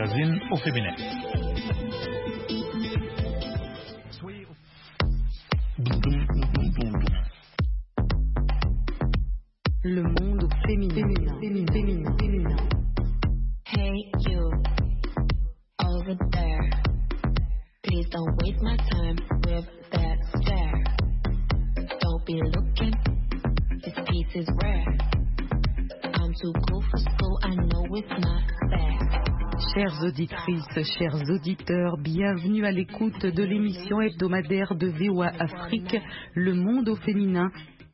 magazine au féminin. Le monde féminin. Hey you, over there. Please don't waste my time with that stare. Don't be looking, this piece is rare. I'm too cool for school, I know it's not fair. Chères auditrices, chers auditeurs, bienvenue à l'écoute de l'émission hebdomadaire de VOA Afrique, Le Monde au féminin.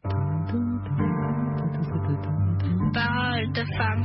Parole de femme.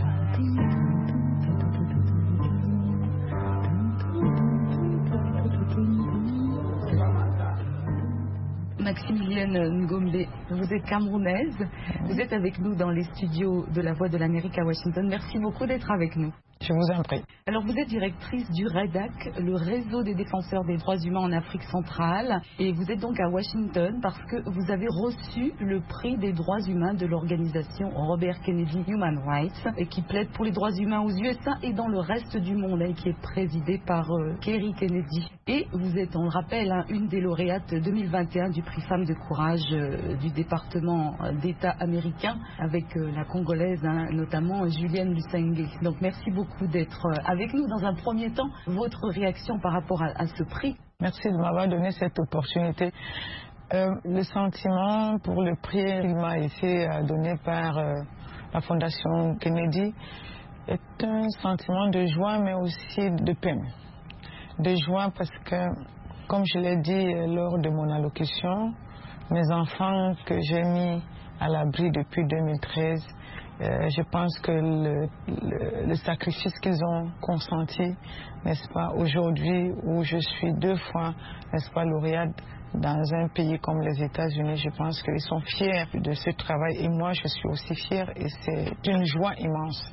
Maximilienne Ngombe, vous êtes camerounaise, vous êtes avec nous dans les studios de La Voix de l'Amérique à Washington. Merci beaucoup d'être avec nous. Je vous en prie. Alors vous êtes directrice du REDAC, le réseau des défenseurs des droits humains en Afrique centrale, et vous êtes donc à Washington parce que vous avez reçu le prix des droits humains de l'organisation Robert Kennedy Human Rights, et qui plaide pour les droits humains aux USA et dans le reste du monde, et qui est présidée par Kerry Kennedy. Et vous êtes, on le rappelle, une des lauréates 2021 du prix Femmes de Courage du département d'État américain, avec la Congolaise, notamment Julienne Lusengue. Donc merci beaucoup d'être avec nous. Dans un premier temps, votre réaction par rapport à ce prix? Merci de m'avoir donné cette opportunité. Le sentiment pour le prix qui m'a été donné par la Fondation Kennedy est un sentiment de joie, mais aussi de peine. De joie parce que, comme je l'ai dit lors de mon allocution, mes enfants que j'ai mis à l'abri depuis 2013, je pense que le sacrifice qu'ils ont consenti, n'est-ce pas, aujourd'hui où je suis 2 fois, n'est-ce pas, lauréate dans un pays comme les États-Unis, je pense qu'ils sont fiers de ce travail et moi je suis aussi fière et c'est une joie immense.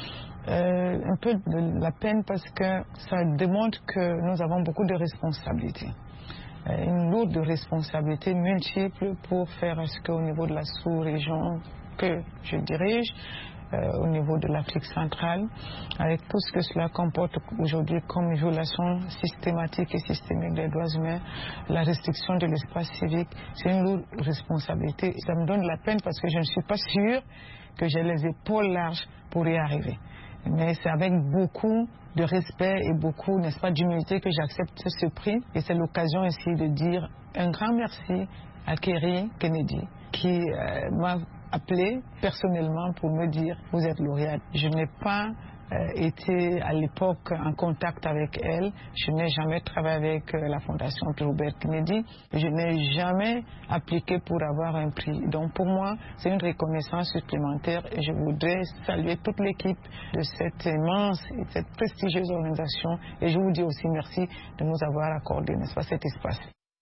Un peu de la peine parce que ça démontre que nous avons beaucoup de responsabilités. Une lourde responsabilité multiple pour faire à ce qu'au niveau de la sous-région que je dirige, au niveau de l'Afrique centrale, avec tout ce que cela comporte aujourd'hui comme violation systématique et systémique des droits humains, la restriction de l'espace civique, c'est une lourde responsabilité. Ça me donne la peine parce que je ne suis pas sûre que j'ai les épaules larges pour y arriver. Mais c'est avec beaucoup de respect et beaucoup, n'est-ce pas, d'humilité que j'accepte ce prix. Et c'est l'occasion ici de dire un grand merci à Kerry Kennedy qui m'a appelé personnellement pour me dire « Vous êtes lauréate ». Je n'ai pas été à l'époque en contact avec elle. Je n'ai jamais travaillé avec la Fondation Robert Kennedy. Je n'ai jamais appliqué pour avoir un prix. Donc pour moi, c'est une reconnaissance supplémentaire et je voudrais saluer toute l'équipe de cette immense et cette prestigieuse organisation et je vous dis aussi merci de nous avoir accordé, n'est-ce pas, cet espace.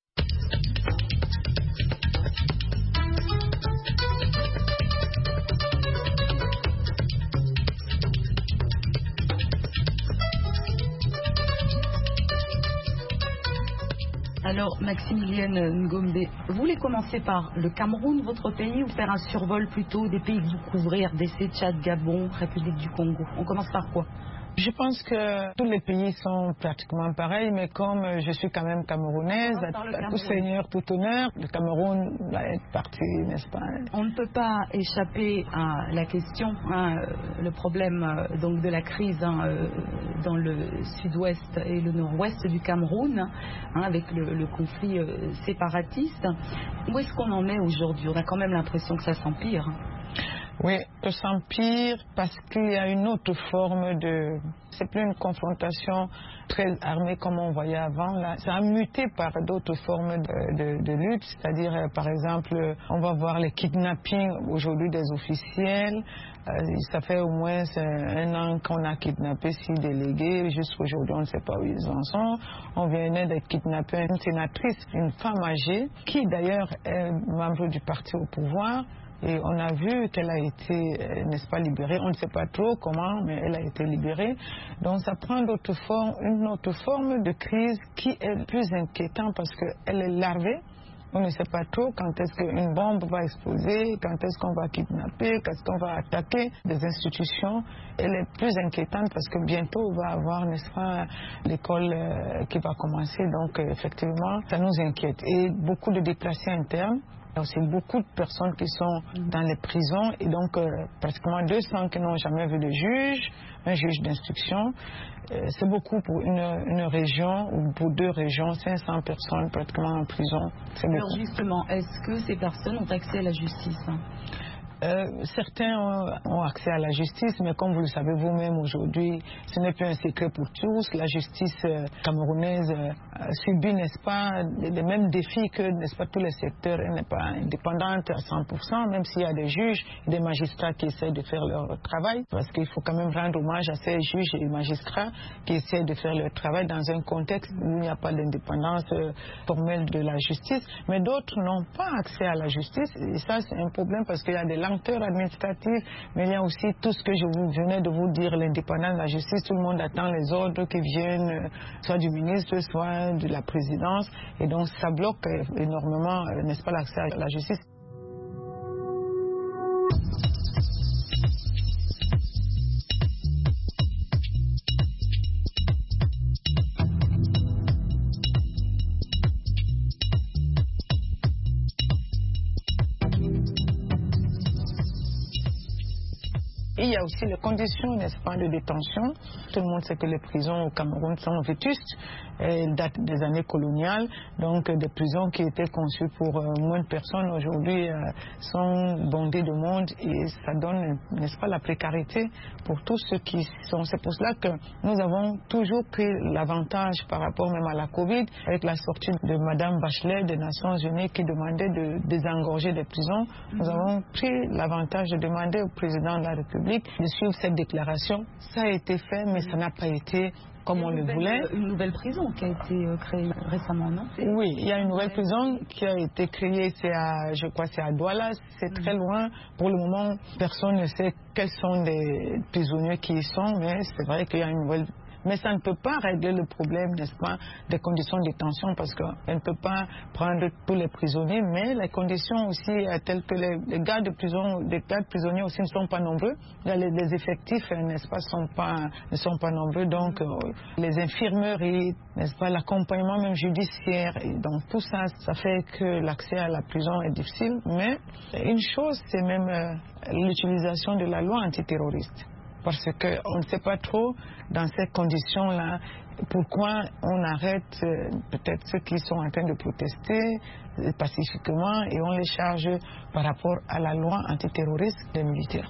Alors, Maximilienne Ngombe, vous voulez commencer par le Cameroun, votre pays, ou faire un survol plutôt des pays que vous couvrez, RDC, Tchad, Gabon, République du Congo? On commence par quoi? Je pense que tous les pays sont pratiquement pareils, mais comme je suis quand même camerounaise, à tout seigneur, tout honneur, le Cameroun va être parti, n'est-ce pas? On ne peut pas échapper à la question, le problème donc de la crise dans le sud-ouest et le nord-ouest du Cameroun, avec le conflit séparatiste. Où est-ce qu'on en est aujourd'hui? On a quand même l'impression que ça s'empire. Oui, ça s'empire parce qu'il y a une autre forme de... C'est plus une confrontation très armée comme on voyait avant. Là, ça a muté par d'autres formes de lutte. C'est-à-dire, par exemple, on va voir les kidnappings aujourd'hui des officiels. Ça fait au moins 1 an qu'on a kidnappé 6 délégués. Jusqu'aujourd'hui, on ne sait pas où ils en sont. On venait de kidnapper une sénatrice, une femme âgée, qui d'ailleurs est membre du parti au pouvoir. Et on a vu qu'elle a été, n'est-ce pas, libérée. On ne sait pas trop comment, mais elle a été libérée. Donc ça prend une autre forme de crise qui est plus inquiétante parce qu'elle est larvée On ne sait pas trop quand est-ce qu'une bombe va exploser, quand est-ce qu'on va kidnapper, quand est-ce qu'on va attaquer des institutions. Elle est plus inquiétante parce que bientôt on va avoir, n'est-ce pas, l'école qui va commencer. Donc effectivement, ça nous inquiète. Et beaucoup de déplacés internes. Il y a aussi beaucoup de personnes qui sont dans les prisons et donc pratiquement 200 qui n'ont jamais vu de juge, un juge d'instruction. C'est beaucoup pour une région ou pour 2 régions, 500 personnes pratiquement en prison. Alors justement, est-ce que ces personnes ont accès à la justice ? Certains ont accès à la justice, mais comme vous le savez vous-même aujourd'hui, ce n'est plus un secret pour tous. La justice camerounaise subit, n'est-ce pas, les mêmes défis que, n'est-ce pas, tous les secteurs. Elle n'est pas indépendante à 100%, même s'il y a des juges et des magistrats qui essaient de faire leur travail, parce qu'il faut quand même rendre hommage à ces juges et magistrats qui essaient de faire leur travail dans un contexte où il n'y a pas d'indépendance formelle de la justice. Mais d'autres n'ont pas accès à la justice, et ça c'est un problème parce qu'il y a des lenteurs administratives, mais il y a aussi tout ce que je venais de vous dire, l'indépendance de la justice. Tout le monde attend les ordres qui viennent soit du ministre, soit de la présidence, et donc ça bloque énormément, n'est-ce pas, l'accès à la justice. Il y a aussi les conditions, n'est-ce pas, de détention. Tout le monde sait que les prisons au Cameroun sont vétustes. Elles datent des années coloniales. Donc des prisons qui étaient conçues pour moins de personnes aujourd'hui sont bondées de monde et ça donne, n'est-ce pas, la précarité pour tous ceux qui sont. C'est pour cela que nous avons toujours pris l'avantage par rapport même à la Covid, avec la sortie de Madame Bachelet des Nations Unies qui demandait de désengorger des prisons. Nous avons pris l'avantage de demander au président de la République de suivre cette déclaration. Ça a été fait, mais ça n'a pas été comme on le voulait. Une nouvelle prison qui a été créée récemment, non? Oui, il y a une nouvelle prison qui a été créée, je crois c'est à Douala, c'est très loin. Pour le moment, personne ne sait quels sont les prisonniers qui y sont, mais c'est vrai qu'il y a une nouvelle. Mais ça ne peut pas régler le problème, n'est-ce pas, des conditions de détention, parce qu'elle ne peut pas prendre tous les prisonniers, mais les conditions aussi telles que les gardes de prison, les gardes prisonniers aussi ne sont pas nombreux. Les effectifs, n'est-ce pas, ne sont pas nombreux, donc les infirmeries, n'est-ce pas, l'accompagnement même judiciaire, et donc tout ça, ça fait que l'accès à la prison est difficile. Mais une chose, c'est même l'utilisation de la loi antiterroriste. Parce qu'on ne sait pas trop, dans ces conditions-là, pourquoi on arrête peut-être ceux qui sont en train de protester pacifiquement et on les charge par rapport à la loi antiterroriste des militaires.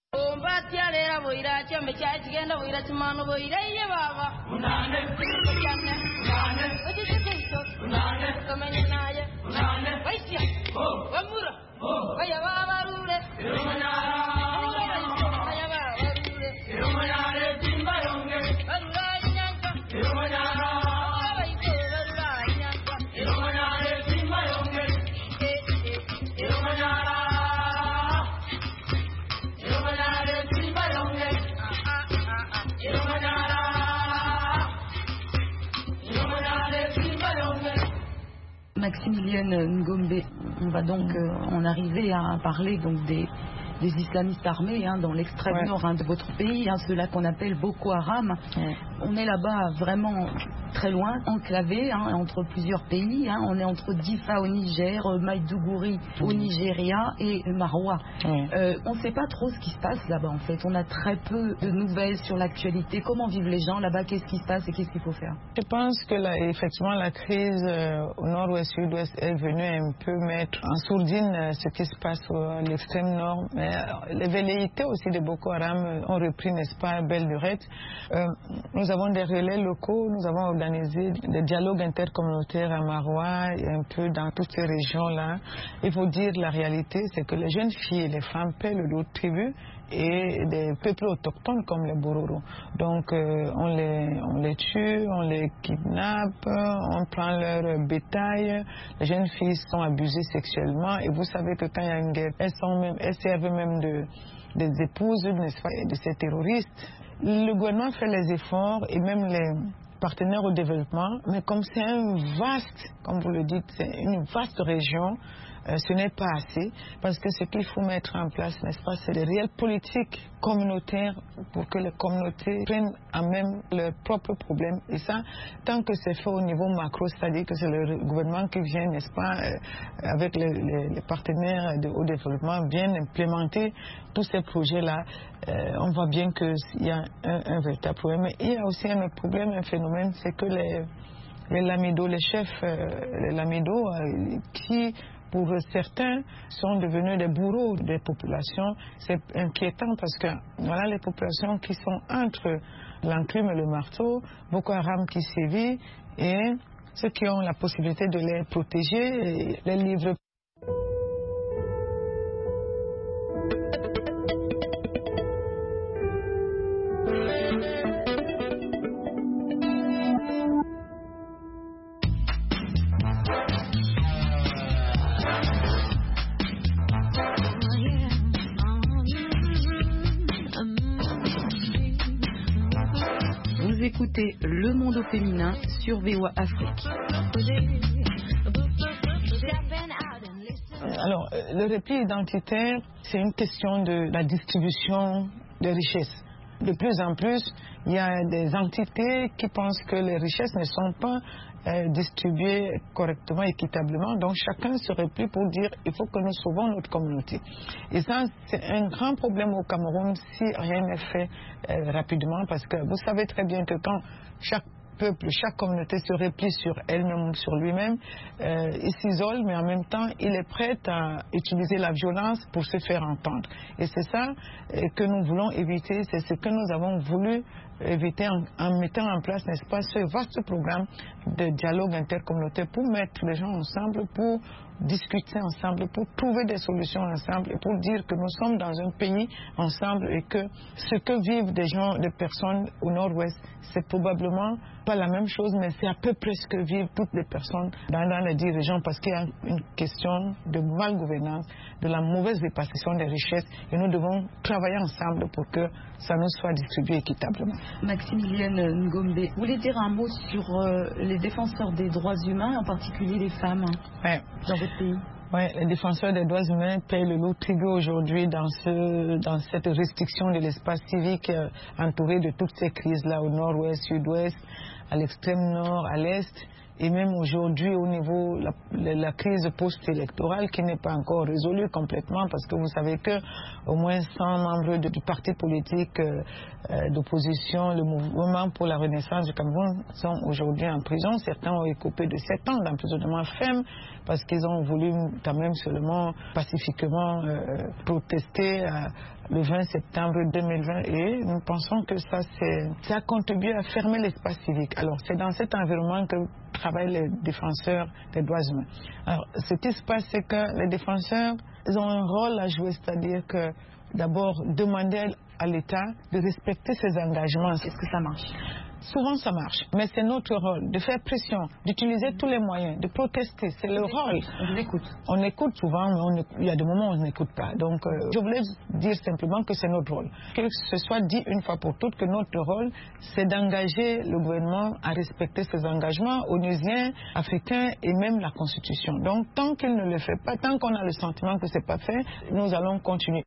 Maximilienne Ngombe, on va donc en arriver à parler donc des islamistes armés dans l'extrême nord de votre pays, ceux-là qu'on appelle Boko Haram. On est là-bas vraiment très loin, enclavé entre plusieurs pays. On est entre Difa au Niger, Maïdougouri au Nigeria et Maroua. On ne sait pas trop ce qui se passe là-bas en fait. On a très peu de nouvelles sur l'actualité. Comment vivent les gens là-bas? Qu'est-ce qui se passe et qu'est-ce qu'il faut faire? Je pense que effectivement la crise au nord-ouest, sud-ouest est venue un peu mettre en sourdine ce qui se passe à l'extrême nord. Mais les velléités aussi de Boko Haram ont repris, n'est-ce pas, belle lurette. Nous avons des relais locaux, nous avons organisé des dialogues intercommunautaires à Maroua et un peu dans toutes ces régions-là. Il faut dire la réalité, c'est que les jeunes filles et les femmes paient le lot de tribut et des peuples autochtones comme les Bororo. Donc on les tue, on les kidnappe, on prend leur bétail. Les jeunes filles sont abusées sexuellement et vous savez que quand il y a une guerre, elles servent même des épouses, n'est-ce pas, de ces terroristes. Le gouvernement fait les efforts et même partenaires au développement, mais comme c'est comme vous le dites, c'est une vaste région, ce n'est pas assez, parce que ce qu'il faut mettre en place, n'est-ce pas, c'est des réelles politiques communautaires pour que les communautés prennent en même leurs propres problèmes. Et ça, tant que c'est fait au niveau macro, c'est-à-dire que c'est le gouvernement qui vient, n'est-ce pas, avec les partenaires au développement, viennent implémenter tous ces projets-là, on voit bien qu'il y a un véritable problème. Mais il y a aussi un autre problème, un phénomène, c'est que les lamidos, les chefs, les lamidos, qui pour certains sont devenus des bourreaux des populations. C'est inquiétant parce que voilà les populations qui sont entre l'enclume et le marteau, Boko Haram qui sévit, et ceux qui ont la possibilité de les protéger, les livrent. Écoutez Le Monde au féminin sur VOA Afrique. Alors, le repli identitaire, c'est une question de la distribution des richesses. De plus en plus, il y a des entités qui pensent que les richesses ne sont pas distribuées correctement, équitablement. Donc chacun se replie pour dire il faut que nous sauvons notre communauté. Et ça, c'est un grand problème au Cameroun si rien n'est fait rapidement, parce que vous savez très bien que quand chaque peuple, chaque communauté se replie sur elle-même, sur lui-même, il s'isole, mais en même temps, il est prêt à utiliser la violence pour se faire entendre. Et c'est ça que nous voulons éviter, c'est ce que nous avons voulu éviter en mettant en place, n'est-ce pas, ce vaste programme de dialogue intercommunautaire pour mettre les gens ensemble, pour discuter ensemble, pour trouver des solutions ensemble et pour dire que nous sommes dans un pays ensemble et que ce que vivent des personnes au nord-ouest, c'est probablement pas la même chose, mais c'est à peu près ce que vivent toutes les personnes dans les 10 régions, parce qu'il y a une question de malgouvernance, de la mauvaise répartition des richesses, et nous devons travailler ensemble pour que ça nous soit distribué équitablement. Maximilienne Ngombe, vous voulez dire un mot sur les défenseurs des droits humains, en particulier les femmes, dans votre pays? Oui, les défenseurs des droits humains payent le lourd tribut aujourd'hui dans cette restriction de l'espace civique entouré de toutes ces crises-là au nord-ouest, sud-ouest, à l'extrême nord, à l'est. Et même aujourd'hui, au niveau de la crise post-électorale qui n'est pas encore résolue complètement, parce que vous savez que au moins 100 membres du parti politique d'opposition, le mouvement pour la renaissance du Cameroun, sont aujourd'hui en prison. Certains ont écopé de 7 ans d'emprisonnement ferme parce qu'ils ont voulu quand même seulement pacifiquement protester le 20 septembre 2020, et nous pensons que ça a contribué à fermer l'espace civique. Alors c'est dans cet environnement que travaillent les défenseurs des droits humains. Alors ce qui se passe, c'est que les défenseurs, ils ont un rôle à jouer, c'est-à-dire que d'abord demander à l'État de respecter ses engagements. Est-ce que ça marche? Souvent ça marche, mais c'est notre rôle de faire pression, d'utiliser tous les moyens, de protester, c'est le rôle. On écoute. On écoute souvent, mais il y a des moments où on n'écoute pas. Donc je voulais dire simplement que c'est notre rôle. Que ce soit dit une fois pour toutes que notre rôle, c'est d'engager le gouvernement à respecter ses engagements onusiens, africains et même la Constitution. Donc tant qu'il ne le fait pas, tant qu'on a le sentiment que ce n'est pas fait, nous allons continuer.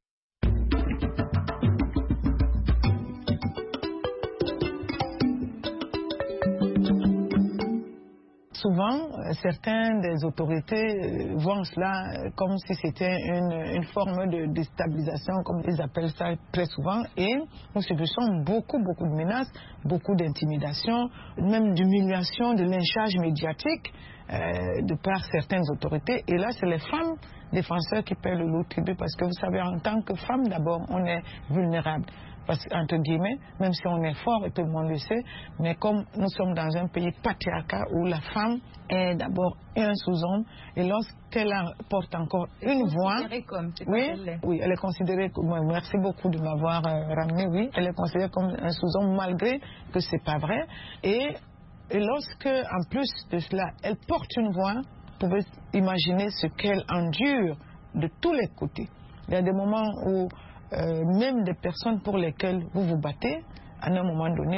Souvent, certaines des autorités voient cela comme si c'était une forme de déstabilisation, comme ils appellent ça très souvent, et nous subissons beaucoup de menaces, beaucoup d'intimidation, même d'humiliation, de lynchage médiatique de par certaines autorités. Et là, c'est les femmes défenseurs qui paient le lourd tribut, parce que vous savez, en tant que femme, d'abord, on est vulnérable. Parce qu'entre guillemets, même si on est fort, et tout le monde le sait, mais comme nous sommes dans un pays patriarcal où la femme est d'abord un sous-homme, et lorsqu'elle porte encore une voix, oui, elle est considérée comme, merci beaucoup de m'avoir ramené, oui, elle est considérée comme un sous-homme malgré que c'est pas vrai, et lorsque, en plus de cela, elle porte une voix, vous pouvez imaginer ce qu'elle endure de tous les côtés. Il y a des moments où même des personnes pour lesquelles vous vous battez, à un moment donné,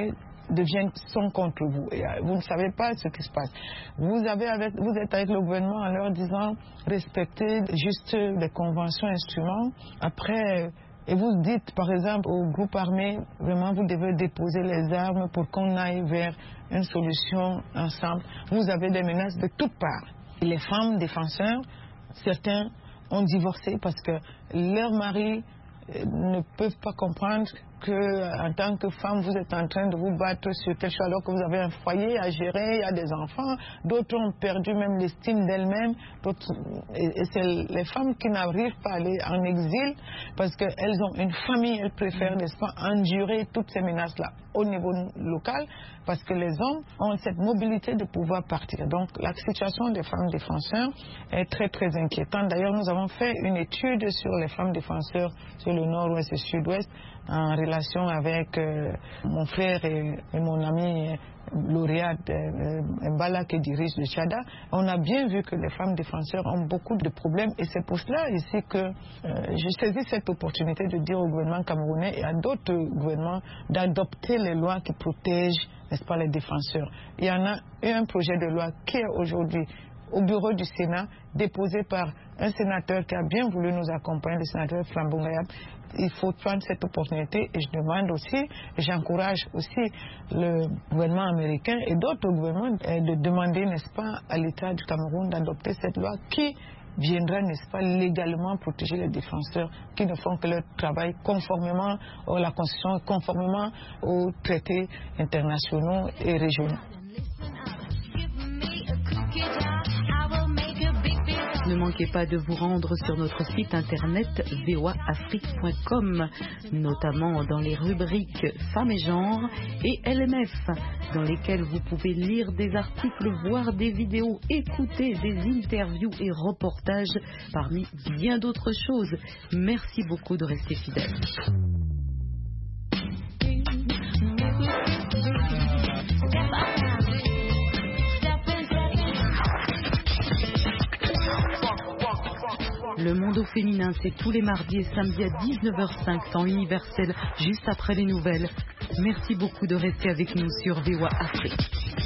sont contre vous. Et vous ne savez pas ce qui se passe. Vous êtes avec le gouvernement en leur disant respectez juste les conventions, instruments. Après, et vous dites par exemple au groupe armé, vraiment vous devez déposer les armes pour qu'on aille vers une solution ensemble. Vous avez des menaces de toutes parts. Et les femmes défenseurs, certains ont divorcé parce que leurs maris ne peuvent pas comprendre qu'en tant que femme, vous êtes en train de vous battre sur quelque chose alors que vous avez un foyer à gérer, il y a des enfants. D'autres ont perdu même l'estime d'elles-mêmes. Et c'est les femmes qui n'arrivent pas à aller en exil parce qu'elles ont une famille, elles préfèrent, n'est-ce pas, endurer toutes ces menaces-là au niveau local parce que les hommes ont cette mobilité de pouvoir partir. Donc la situation des femmes défenseurs est très très inquiétante. D'ailleurs, nous avons fait une étude sur les femmes défenseurs sur le nord-ouest et sud-ouest en relation avec mon frère et mon ami lauréat Mbala qui dirige le Tchada. On a bien vu que les femmes défenseurs ont beaucoup de problèmes et c'est pour cela ici que je saisis cette opportunité de dire au gouvernement camerounais et à d'autres gouvernements d'adopter les lois qui protègent, n'est-ce pas, les défenseurs. Il y en a un projet de loi qui est aujourd'hui au bureau du Sénat, déposé par un sénateur qui a bien voulu nous accompagner, le sénateur Flambongayab. Il faut prendre cette opportunité et je demande aussi, et j'encourage aussi le gouvernement américain et d'autres gouvernements de demander, n'est-ce pas, à l'État du Cameroun d'adopter cette loi qui viendra, n'est-ce pas, légalement protéger les défenseurs qui ne font que leur travail conformément à la Constitution, conformément aux traités internationaux et régionaux. Ne manquez pas de vous rendre sur notre site internet voaafrique.com, notamment dans les rubriques Femmes et Genre et LMF, dans lesquelles vous pouvez lire des articles, voir des vidéos, écouter des interviews et reportages, parmi bien d'autres choses. Merci beaucoup de rester fidèles. Le monde au féminin, c'est tous les mardis et samedis à 19h05, temps universel, juste après les nouvelles. Merci beaucoup de rester avec nous sur VOA Afrique.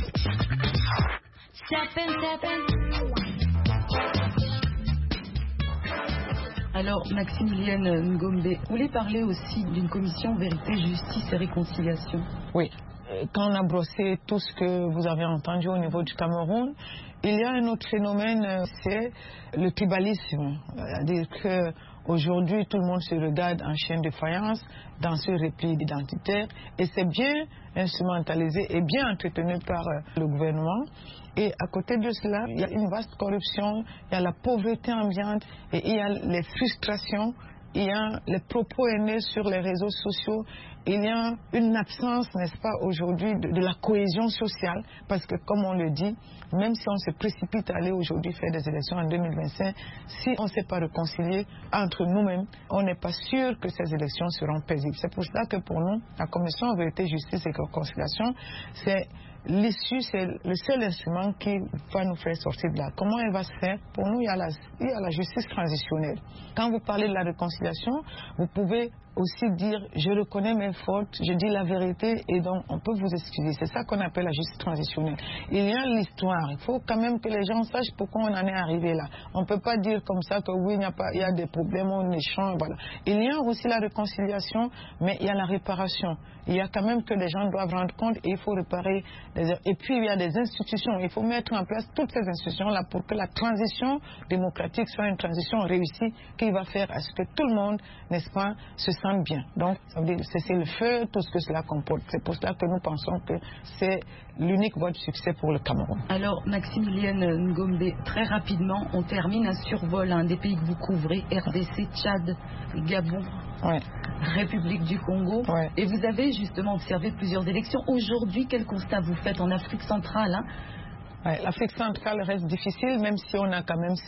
Alors, Maximilienne Ngombe, vous voulez parler aussi d'une commission Vérité, Justice et Réconciliation? Oui. Quand on a brossé tout ce que vous avez entendu au niveau du Cameroun, il y a un autre phénomène, c'est le tribalisme. C'est-à-dire qu'aujourd'hui, tout le monde se regarde en chien de faïence dans ce repli identitaire et c'est bien instrumentalisé et bien entretenu par le gouvernement. Et à côté de cela, il y a une vaste corruption, il y a la pauvreté ambiante et il y a les frustrations. Il y a les propos haineux sur les réseaux sociaux. Il y a une absence, n'est-ce pas, aujourd'hui de la cohésion sociale. Parce que, comme on le dit, même si on se précipite à aller aujourd'hui faire des élections en 2025, si on ne s'est pas réconcilié entre nous-mêmes, on n'est pas sûr que ces élections seront paisibles. C'est pour cela que pour nous, la Commission Vérité, Justice et Réconciliation, c'est l'issue, c'est le seul instrument qui va nous faire sortir de là. Comment elle va se faire? Pour nous, il y a la justice transitionnelle. Quand vous parlez de la réconciliation, vous pouvez aussi dire je reconnais mes fautes, je dis la vérité et donc on peut vous excuser. C'est ça qu'on appelle la justice transitionnelle. Il y a l'histoire. Il faut quand même que les gens sachent pourquoi on en est arrivé là. On ne peut pas dire comme ça que oui, il y a des problèmes, on échange, voilà. Il y a aussi la réconciliation, mais il y a la réparation. Il y a quand même que les gens doivent rendre compte et il faut réparer. Et puis il y a des institutions. Il faut mettre en place toutes ces institutions-là pour que la transition démocratique soit une transition réussie qui va faire à ce que tout le monde, n'est-ce pas, se sente bien. Donc, ça veut dire cesser le feu, tout ce que cela comporte. C'est pour cela que nous pensons que c'est l'unique voie de succès pour le Cameroun. Alors, Maximilienne Ngombe, très rapidement, on termine un survol des pays que vous couvrez, RDC, Tchad, Gabon, ouais. République du Congo. Ouais. Et vous avez justement observé plusieurs élections. Aujourd'hui, quel constat vous faites en Afrique centrale Ouais, l'Afrique centrale reste difficile, même si on a quand même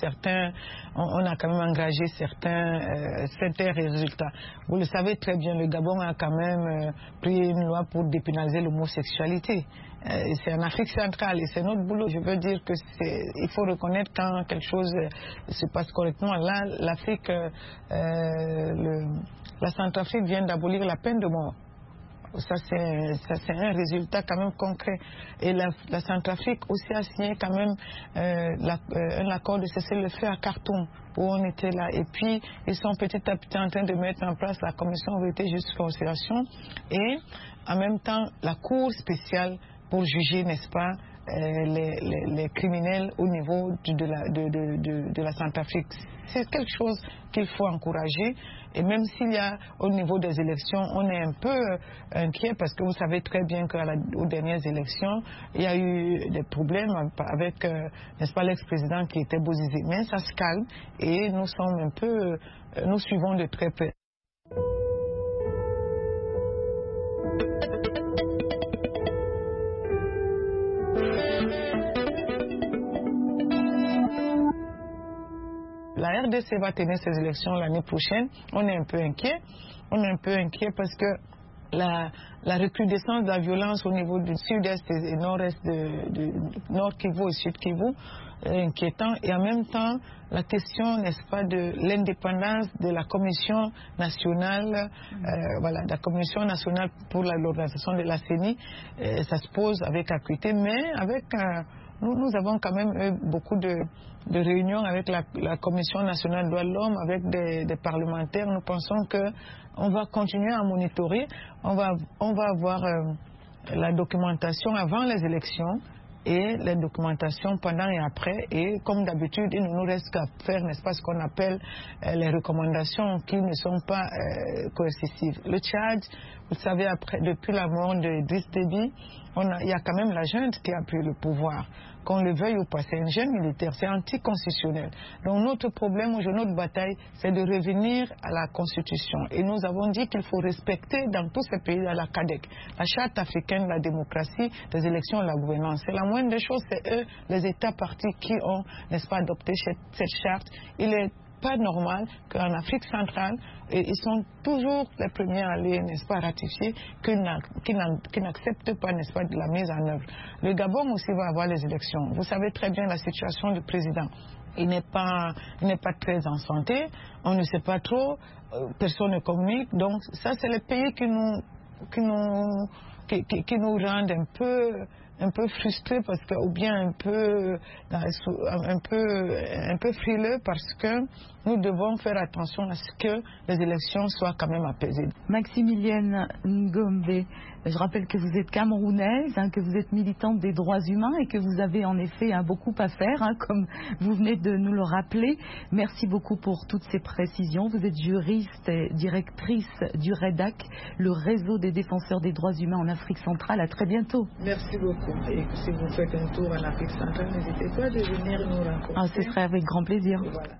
on a quand même engagé certains résultats. Vous le savez très bien, le Gabon a quand même pris une loi pour dépénaliser l'homosexualité. C'est en Afrique centrale et c'est notre boulot. Je veux dire que il faut reconnaître quand quelque chose se passe correctement. Là, l'Afrique, la Centrafrique vient d'abolir la peine de mort. Ça, c'est un résultat quand même concret. Et la Centrafrique aussi a signé quand même un accord de cessez-le-feu à Khartoum, où on était là. Et puis, ils sont petit à petit en train de mettre en place la commission vérité, justice, réconciliation et en même temps la cour spéciale pour juger, n'est-ce pas, les criminels au niveau de la Centrafrique. C'est quelque chose qu'il faut encourager. Et même s'il y a au niveau des élections, on est un peu inquiet parce que vous savez très bien qu'aux dernières élections, il y a eu des problèmes avec, n'est-ce pas, l'ex-président qui était Bozizé. Mais ça se calme et nous sommes un peu, nous suivons de très près. La RDC va tenir ses élections l'année prochaine. On est un peu inquiet. On est un peu inquiet parce que la recrudescence de la violence au niveau du sud-est et nord-est de Nord Kivu et Sud Kivu est inquiétant. Et en même temps, la question, n'est-ce pas, de l'indépendance de la Commission nationale, la Commission nationale pour l'organisation de la CENI, ça se pose avec acuité, mais avec nous avons quand même eu beaucoup de réunions avec la Commission nationale des droits de l'homme, avec des parlementaires. Nous pensons qu'on va continuer à monitorer. On va avoir la documentation avant les élections et la documentation pendant et après. Et comme d'habitude, il ne nous reste qu'à faire, n'est-ce pas, ce qu'on appelle les recommandations qui ne sont pas coercitives. Le Tchad, vous savez, depuis la mort de Driss Déby, il y a quand même la junte qui a pris le pouvoir. Qu'on le veuille ou pas, c'est un jeune militaire, c'est anticonstitutionnel. Donc notre problème aujourd'hui, notre bataille, c'est de revenir à la Constitution. Et nous avons dit qu'il faut respecter dans tous ces pays la CADEC, la Charte africaine de la démocratie, des élections et la gouvernance. C'est la moindre des choses, c'est eux, les États partis, qui ont, n'est-ce pas, adopté cette charte. Il est pas normal qu'en Afrique centrale, ils sont toujours les premiers à aller, n'est-ce pas, ratifier, qui n'acceptent pas, n'est-ce pas, de la mise en œuvre. Le Gabon aussi va avoir les élections. Vous savez très bien la situation du président. Il n'est pas très en santé, on ne sait pas trop, personne ne communique. Donc ça, c'est les pays qui nous rendent un peu frustrés parce que, ou bien un peu frileux parce que nous devons faire attention à ce que les élections soient quand même apaisées. Maximilienne Ngombe, je rappelle que vous êtes camerounaise, que vous êtes militante des droits humains et que vous avez en effet beaucoup à faire, comme vous venez de nous le rappeler. Merci beaucoup pour toutes ces précisions. Vous êtes juriste et directrice du REDAC, le réseau des défenseurs des droits humains en Afrique centrale. À très bientôt. Merci beaucoup. Et si vous faites un tour en Afrique centrale, n'hésitez pas de venir nous rencontrer. Ce serait avec grand plaisir. Voilà.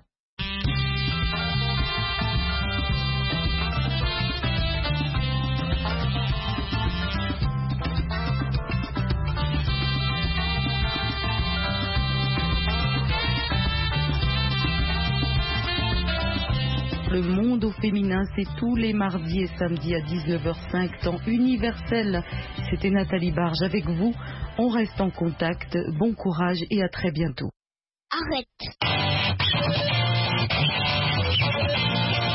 Le monde au féminin, c'est tous les mardis et samedis à 19h05, temps universel. C'était Nathalie Barge avec vous. On reste en contact. Bon courage et à très bientôt. Arrête.